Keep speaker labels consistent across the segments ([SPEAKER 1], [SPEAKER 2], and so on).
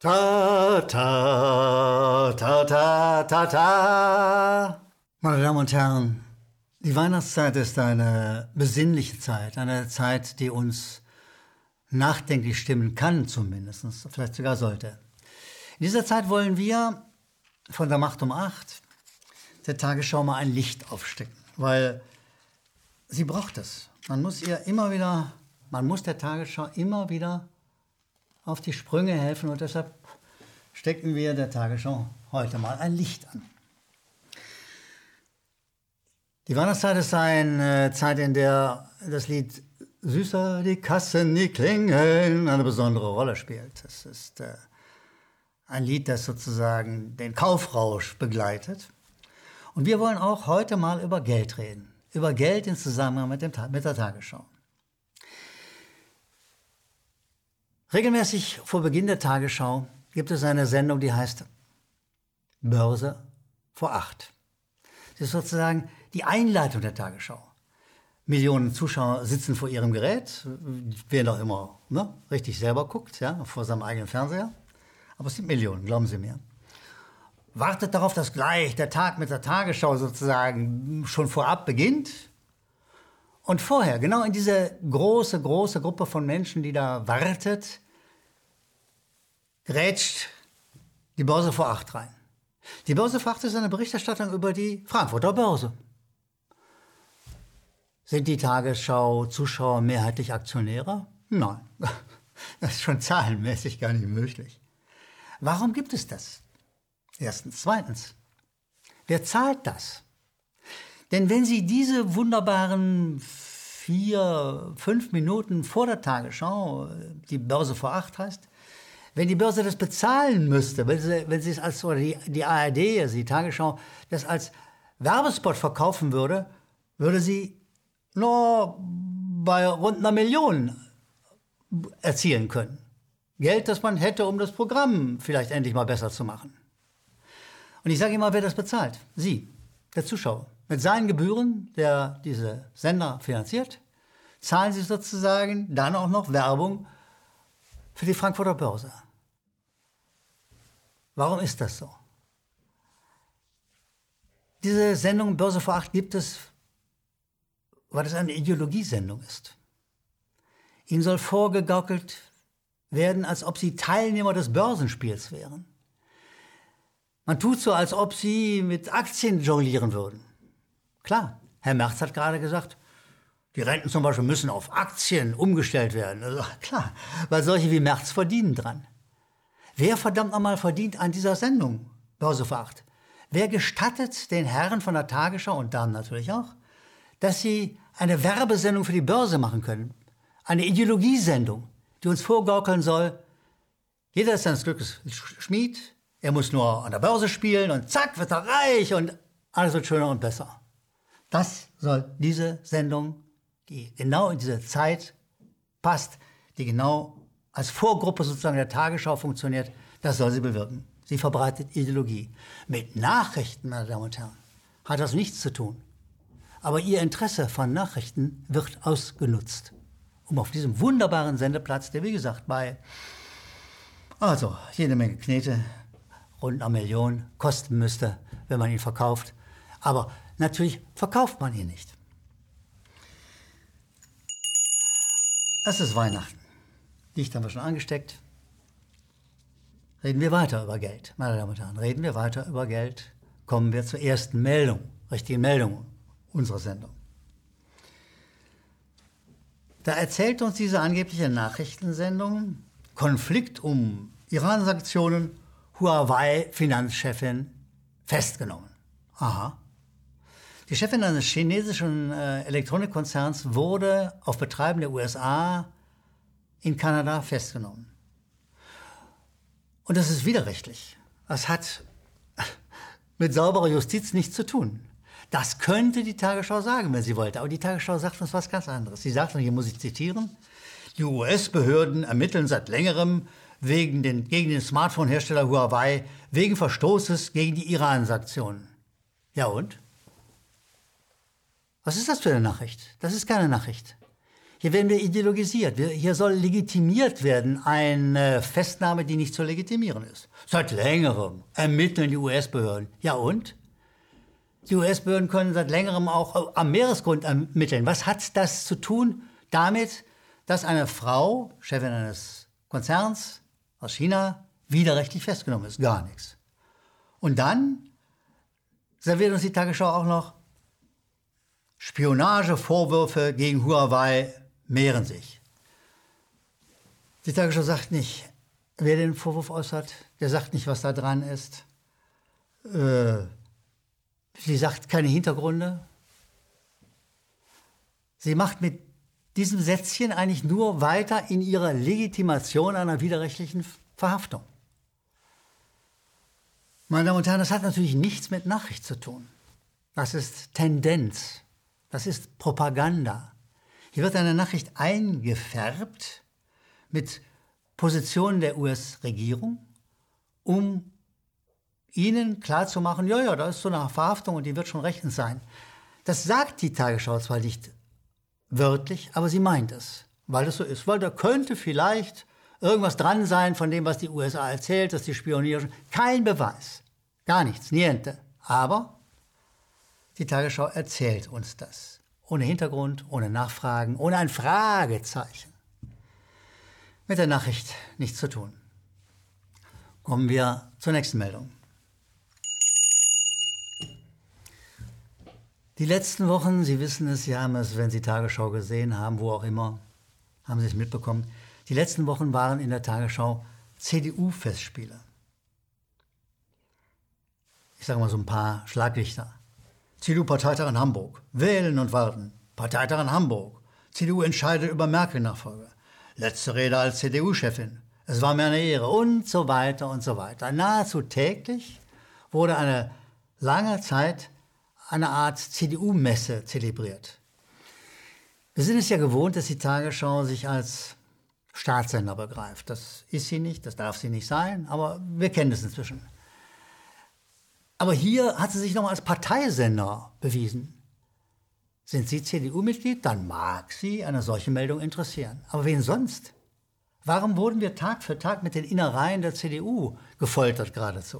[SPEAKER 1] Ta, ta, ta, ta, ta, ta. Meine Damen und Herren, die Weihnachtszeit ist eine besinnliche Zeit, eine Zeit, die uns nachdenklich stimmen kann zumindest, vielleicht sogar sollte. In dieser Zeit wollen wir von der Macht um 8 der Tagesschau mal ein Licht aufstecken, weil sie braucht es. Man muss der Tagesschau immer wieder auf die Sprünge helfen und deshalb stecken wir der Tagesschau heute mal ein Licht an. Die Weihnachtszeit ist eine Zeit, in der das Lied Süßer die Kassen, die klingeln eine besondere Rolle spielt. Es ist ein Lied, das sozusagen den Kaufrausch begleitet. Und wir wollen auch heute mal über Geld reden. Über Geld im Zusammenhang mit der Tagesschau. Regelmäßig vor Beginn der Tagesschau gibt es eine Sendung, die heißt Börse vor 8. Das ist sozusagen die Einleitung der Tagesschau. Millionen Zuschauer sitzen vor ihrem Gerät, wer noch immer richtig selber guckt, ja, vor seinem eigenen Fernseher. Aber es sind Millionen, glauben Sie mir. Wartet darauf, dass gleich der Tag mit der Tagesschau sozusagen schon vorab beginnt. Und vorher, genau in diese große Gruppe von Menschen, die da wartet, grätscht die Börse vor 8 rein. Die Börse vor 8 ist eine Berichterstattung über die Frankfurter Börse. Sind die Tagesschau-Zuschauer mehrheitlich Aktionäre? Nein, das ist schon zahlenmäßig gar nicht möglich. Warum gibt es das? Erstens. Zweitens, wer zahlt das? Denn wenn Sie diese wunderbaren 4-5 Minuten vor der Tagesschau, die Börse vor 8 heißt, wenn die Börse das bezahlen müsste, wenn sie es als, oder die ARD, also die Tagesschau, das als Werbespot verkaufen würde, würde sie nur bei rund 1 Million erzielen können. Geld, das man hätte, um das Programm vielleicht endlich mal besser zu machen. Und ich sage immer, wer das bezahlt? Sie, der Zuschauer. Mit seinen Gebühren, der diese Sender finanziert, zahlen sie sozusagen dann auch noch Werbung für die Frankfurter Börse. Warum ist das so? Diese Sendung Börse vor 8 gibt es, weil es eine Ideologiesendung ist. Ihnen soll vorgegaukelt werden, als ob sie Teilnehmer des Börsenspiels wären. Man tut so, als ob sie mit Aktien jonglieren würden. Klar, Herr Merz hat gerade gesagt, die Renten zum Beispiel müssen auf Aktien umgestellt werden. Also, klar, weil solche wie Merz verdienen dran. Wer verdammt nochmal verdient an dieser Sendung, Börse vor 8? Wer gestattet den Herren von der Tagesschau und Damen natürlich auch, dass sie eine Werbesendung für die Börse machen können? Eine Ideologiesendung, die uns vorgaukeln soll, jeder ist seines Glückes Schmied, er muss nur an der Börse spielen und zack, wird er reich und alles wird schöner und besser. Das soll diese Sendung, die genau in diese Zeit passt, die genau als Vorgruppe sozusagen der Tagesschau funktioniert, das soll sie bewirken. Sie verbreitet Ideologie. Mit Nachrichten, meine Damen und Herren, hat das nichts zu tun. Aber ihr Interesse von Nachrichten wird ausgenutzt, um auf diesem wunderbaren Sendeplatz, der wie gesagt jede Menge Knete, rund 1 Million kosten müsste, wenn man ihn verkauft. Aber natürlich verkauft man ihn nicht. Es ist Weihnachten. Licht haben wir schon angesteckt. Reden wir weiter über Geld. Meine Damen und Herren, reden wir weiter über Geld. Kommen wir zur ersten Meldung, richtigen Meldung unserer Sendung. Da erzählt uns diese angebliche Nachrichtensendung, Konflikt um Iran-Sanktionen, Huawei-Finanzchefin festgenommen. Aha. Die Chefin eines chinesischen Elektronikkonzerns wurde auf Betreiben der USA in Kanada festgenommen. Und das ist widerrechtlich. Das hat mit sauberer Justiz nichts zu tun. Das könnte die Tagesschau sagen, wenn sie wollte. Aber die Tagesschau sagt uns was ganz anderes. Sie sagt, und hier muss ich zitieren, die US-Behörden ermitteln seit längerem gegen den Smartphone-Hersteller Huawei wegen Verstoßes gegen die Iran-Sanktionen. Ja und? Was ist das für eine Nachricht? Das ist keine Nachricht. Hier werden wir ideologisiert. Hier soll legitimiert werden eine Festnahme, die nicht zu legitimieren ist. Seit längerem ermitteln die US-Behörden. Ja und? Die US-Behörden können seit längerem auch am Meeresgrund ermitteln. Was hat das zu tun damit, dass eine Frau, Chefin eines Konzerns aus China, widerrechtlich festgenommen ist? Gar nichts. Und dann serviert uns die Tagesschau auch noch: Spionagevorwürfe gegen Huawei mehren sich. Die Tagesschau sagt nicht, wer den Vorwurf äußert. Der sagt nicht, was da dran ist. Sie sagt keine Hintergründe. Sie macht mit diesem Sätzchen eigentlich nur weiter in ihrer Legitimation einer widerrechtlichen Verhaftung. Meine Damen und Herren, das hat natürlich nichts mit Nachricht zu tun. Das ist Tendenz. Das ist Propaganda. Hier wird eine Nachricht eingefärbt mit Positionen der US-Regierung, um Ihnen klarzumachen, ja, da ist so eine Verhaftung und die wird schon rechtens sein. Das sagt die Tagesschau zwar nicht wörtlich, aber sie meint es, weil es so ist. Weil da könnte vielleicht irgendwas dran sein von dem, was die USA erzählt, dass die spionieren. Kein Beweis, gar nichts, niente. Aber die Tagesschau erzählt uns das. Ohne Hintergrund, ohne Nachfragen, ohne ein Fragezeichen. Mit der Nachricht nichts zu tun. Kommen wir zur nächsten Meldung. Die letzten Wochen, Sie wissen es, Sie haben es, wenn Sie Tagesschau gesehen haben, wo auch immer, haben Sie es mitbekommen. Die letzten Wochen waren in der Tagesschau CDU-Festspiele. Ich sage mal so ein paar Schlaglichter. CDU-Parteitag in Hamburg. Wählen und warten. Parteitag in Hamburg. CDU entscheidet über Merkel-Nachfolge. Letzte Rede als CDU-Chefin. Es war mir eine Ehre. Und so weiter und so weiter. Nahezu täglich wurde eine lange Zeit eine Art CDU-Messe zelebriert. Wir sind es ja gewohnt, dass die Tagesschau sich als Staatssender begreift. Das ist sie nicht, das darf sie nicht sein, aber wir kennen es inzwischen. Aber hier hat sie sich nochmal als Parteisender bewiesen. Sind Sie CDU-Mitglied? Dann mag Sie eine solche Meldung interessieren. Aber wen sonst? Warum wurden wir Tag für Tag mit den Innereien der CDU gefoltert geradezu?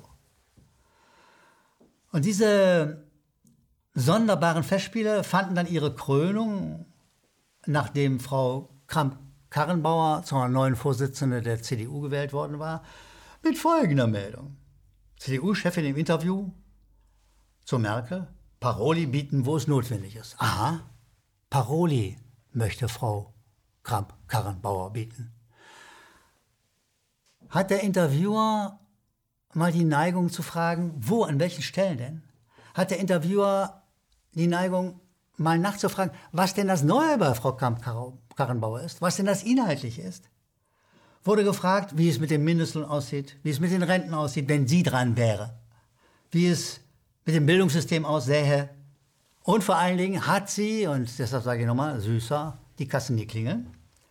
[SPEAKER 1] Und diese sonderbaren Festspiele fanden dann ihre Krönung, nachdem Frau Kramp-Karrenbauer zur neuen Vorsitzende der CDU gewählt worden war, mit folgender Meldung. CDU-Chefin im Interview zu Merkel: Paroli bieten, wo es notwendig ist. Aha, Paroli möchte Frau Kramp-Karrenbauer bieten. Hat der Interviewer mal die Neigung zu fragen, wo, an welchen Stellen denn? Hat der Interviewer die Neigung, mal nachzufragen, was denn das Neue bei Frau Kramp-Karrenbauer ist, was denn das Inhaltliche ist? Wurde gefragt, wie es mit dem Mindestlohn aussieht, wie es mit den Renten aussieht, wenn sie dran wäre, wie es mit dem Bildungssystem aussähe. Und vor allen Dingen hat sie, und deshalb sage ich nochmal, süßer, die Kassen nie klingeln,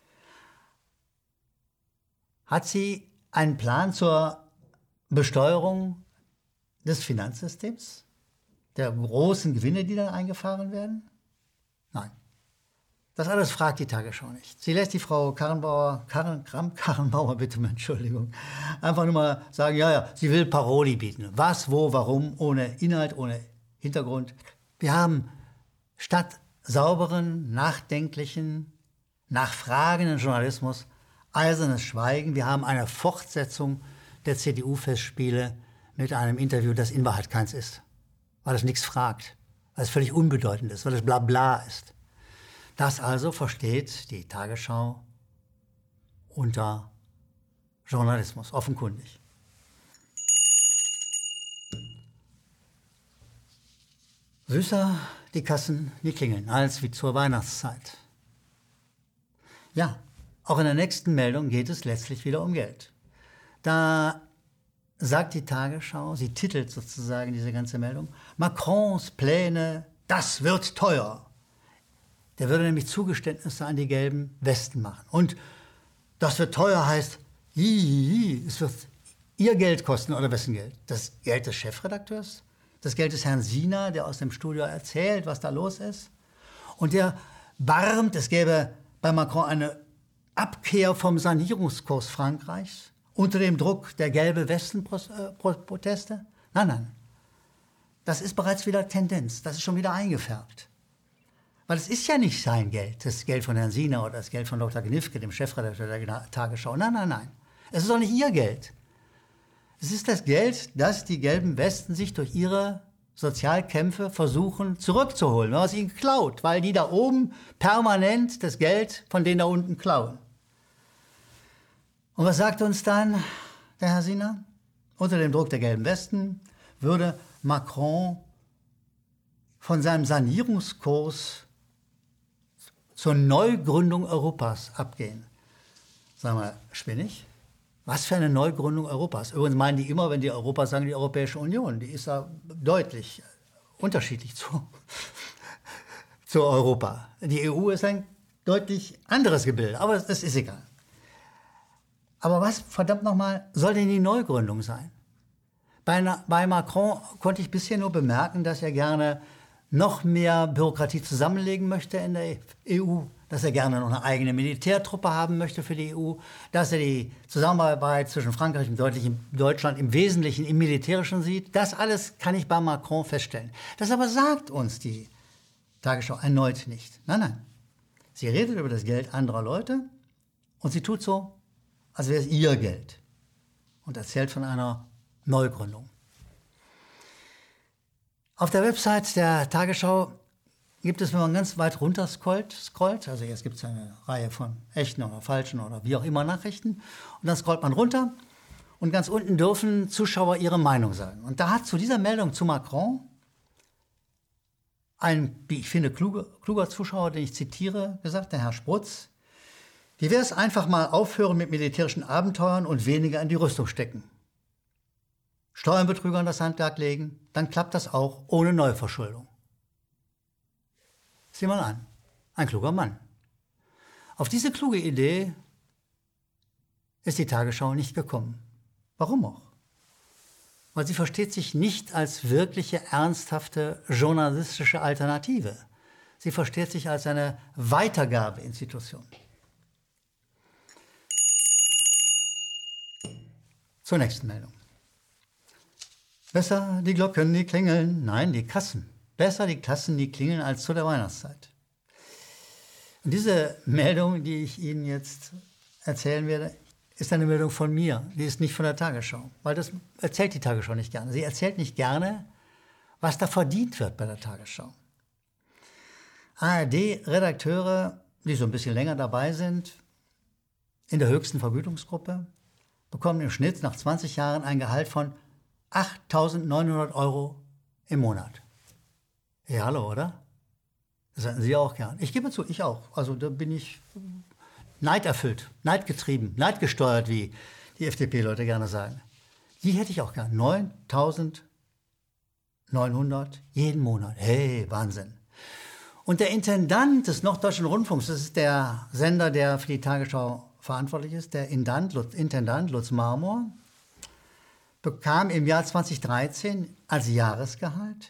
[SPEAKER 1] hat sie einen Plan zur Besteuerung des Finanzsystems, der großen Gewinne, die dann eingefahren werden? Nein. Das alles fragt die Tagesschau nicht. Sie lässt die Frau Kramp-Karrenbauer, bitte, Entschuldigung, einfach nur mal sagen, ja, sie will Paroli bieten. Was, wo, warum, ohne Inhalt, ohne Hintergrund. Wir haben statt sauberen, nachdenklichen, nachfragenden Journalismus eisernes Schweigen. Wir haben eine Fortsetzung der CDU-Festspiele mit einem Interview, das in Wahrheit keins ist. Weil es nichts fragt, weil es völlig unbedeutend ist, weil es Blabla ist. Das also versteht die Tagesschau unter Journalismus, offenkundig. Süßer die Kassen nie klingeln, als wie zur Weihnachtszeit. Ja, auch in der nächsten Meldung geht es letztlich wieder um Geld. Da sagt die Tagesschau, sie titelt sozusagen diese ganze Meldung, Macrons Pläne, das wird teuer. Der würde nämlich Zugeständnisse an die gelben Westen machen. Und das wird teuer heißt, es wird ihr Geld kosten oder wessen Geld? Das Geld des Chefredakteurs? Das Geld des Herrn Sina, der aus dem Studio erzählt, was da los ist? Und der barmt, es gäbe bei Macron eine Abkehr vom Sanierungskurs Frankreichs unter dem Druck der gelbe Westen-Proteste? Nein, nein. Das ist bereits wieder Tendenz. Das ist schon wieder eingefärbt. Weil es ist ja nicht sein Geld, das Geld von Herrn Sina oder das Geld von Dr. Gnifke, dem Chefredakteur der Tagesschau. Nein, nein, nein. Es ist auch nicht ihr Geld. Es ist das Geld, das die gelben Westen sich durch ihre Sozialkämpfe versuchen zurückzuholen, wenn man es ihnen klaut, weil die da oben permanent das Geld von denen da unten klauen. Und was sagt uns dann der Herr Sina? Unter dem Druck der gelben Westen würde Macron von seinem Sanierungskurs zur Neugründung Europas abgehen. Sagen wir, spinnig? Was für eine Neugründung Europas? Übrigens meinen die immer, wenn die Europa sagen, die Europäische Union. Die ist ja deutlich unterschiedlich zu Europa. Die EU ist ein deutlich anderes Gebilde, aber das ist egal. Aber was, verdammt nochmal, soll denn die Neugründung sein? Bei Macron konnte ich bisher nur bemerken, dass er gerne noch mehr Bürokratie zusammenlegen möchte in der EU, dass er gerne noch eine eigene Militärtruppe haben möchte für die EU, dass er die Zusammenarbeit zwischen Frankreich und Deutschland im Wesentlichen im Militärischen sieht. Das alles kann ich bei Macron feststellen. Das aber sagt uns die Tagesschau erneut nicht. Nein, nein. Sie redet über das Geld anderer Leute und sie tut so, als wäre es ihr Geld und erzählt von einer Neugründung. Auf der Website der Tagesschau gibt es, wenn man ganz weit runter scrollt, also jetzt gibt es eine Reihe von echten oder falschen oder wie auch immer Nachrichten, und dann scrollt man runter und ganz unten dürfen Zuschauer ihre Meinung sagen. Und da hat zu dieser Meldung zu Macron ein, wie ich finde, kluger Zuschauer, den ich zitiere, gesagt, der Herr Sprutz: Wie wäre es einfach mal aufhören mit militärischen Abenteuern und weniger in die Rüstung stecken? Steuerbetrügern das Handwerk legen, dann klappt das auch ohne Neuverschuldung. Sieh mal an, ein kluger Mann. Auf diese kluge Idee ist die Tagesschau nicht gekommen. Warum auch? Weil sie versteht sich nicht als wirkliche, ernsthafte journalistische Alternative. Sie versteht sich als eine Weitergabeinstitution. Zur nächsten Meldung. Besser die Glocken, die klingeln. Nein, die Kassen. Besser die Kassen, die klingeln als zu der Weihnachtszeit. Und diese Meldung, die ich Ihnen jetzt erzählen werde, ist eine Meldung von mir. Die ist nicht von der Tagesschau. Weil das erzählt die Tagesschau nicht gerne. Sie erzählt nicht gerne, was da verdient wird bei der Tagesschau. ARD-Redakteure, die so ein bisschen länger dabei sind, in der höchsten Vergütungsgruppe, bekommen im Schnitt nach 20 Jahren ein Gehalt von 8.900 € im Monat. Ja, hallo, oder? Das hätten Sie auch gern. Ich gebe zu, ich auch. Also da bin ich neiderfüllt, neidgetrieben, neidgesteuert, wie die FDP-Leute gerne sagen. Die hätte ich auch gern. 9.900 jeden Monat. Hey, Wahnsinn. Und der Intendant des Norddeutschen Rundfunks, das ist der Sender, der für die Tagesschau verantwortlich ist, der Intendant Lutz Marmor, bekam im Jahr 2013 als Jahresgehalt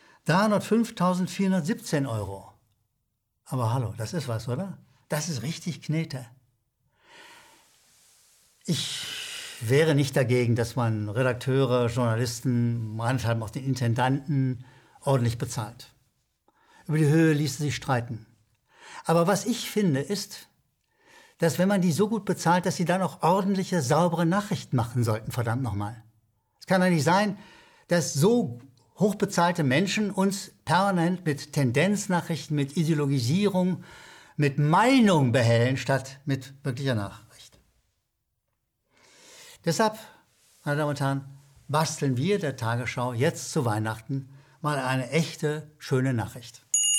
[SPEAKER 1] 305.417 €. Aber hallo, das ist was, oder? Das ist richtig Knete. Ich wäre nicht dagegen, dass man Redakteure, Journalisten, meinethalben auch den Intendanten ordentlich bezahlt. Über die Höhe ließe sich streiten. Aber was ich finde, ist, dass wenn man die so gut bezahlt, dass sie dann auch ordentliche, saubere Nachrichten machen sollten, verdammt nochmal. Es kann ja nicht sein, dass so hochbezahlte Menschen uns permanent mit Tendenznachrichten, mit Ideologisierung, mit Meinung behellen, statt mit wirklicher Nachricht. Deshalb, meine Damen und Herren, basteln wir der Tagesschau jetzt zu Weihnachten mal eine echte, schöne Nachricht.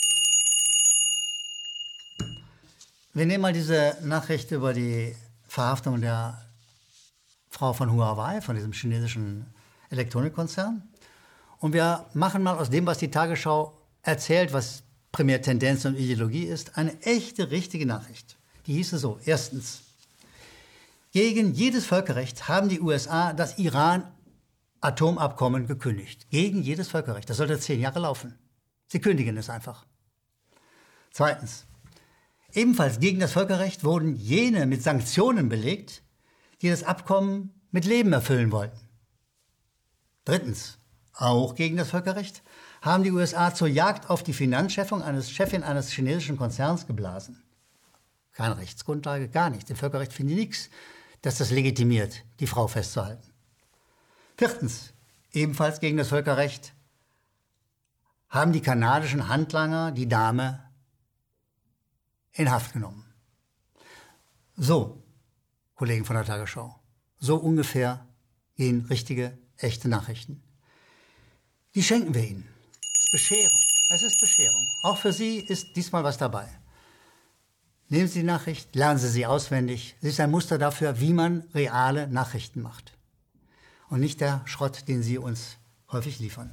[SPEAKER 1] Wir nehmen mal diese Nachricht über die Verhaftung der Frau von Huawei, von diesem chinesischen Elektronikkonzern. Und wir machen mal aus dem, was die Tagesschau erzählt, was primär Tendenz und Ideologie ist, eine echte, richtige Nachricht. Die hieße so: Erstens, gegen jedes Völkerrecht haben die USA das Iran-Atomabkommen gekündigt. Gegen jedes Völkerrecht. Das sollte 10 Jahre laufen. Sie kündigen es einfach. Zweitens, Ebenfalls gegen das Völkerrecht wurden jene mit Sanktionen belegt, die das Abkommen mit Leben erfüllen wollten. Drittens, auch gegen das Völkerrecht, haben die USA zur Jagd auf die Finanzchefin eines chinesischen Konzerns geblasen. Keine Rechtsgrundlage, gar nichts. Im Völkerrecht finde ich nichts, das das legitimiert, die Frau festzuhalten. Viertens, ebenfalls gegen das Völkerrecht, haben die kanadischen Handlanger die Dame in Haft genommen. So, Kollegen von der Tagesschau, so ungefähr gehen richtige, echte Nachrichten. Die schenken wir Ihnen. Es ist Bescherung. Es ist Bescherung. Auch für Sie ist diesmal was dabei. Nehmen Sie die Nachricht, lernen Sie sie auswendig. Sie ist ein Muster dafür, wie man reale Nachrichten macht. Und nicht der Schrott, den Sie uns häufig liefern.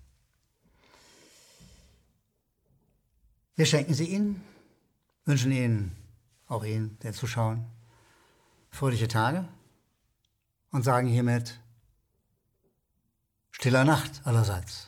[SPEAKER 1] Wir schenken sie Ihnen, wünschen Ihnen, auch Ihnen, den Zuschauern, fröhliche Tage und sagen hiermit stiller Nacht allerseits.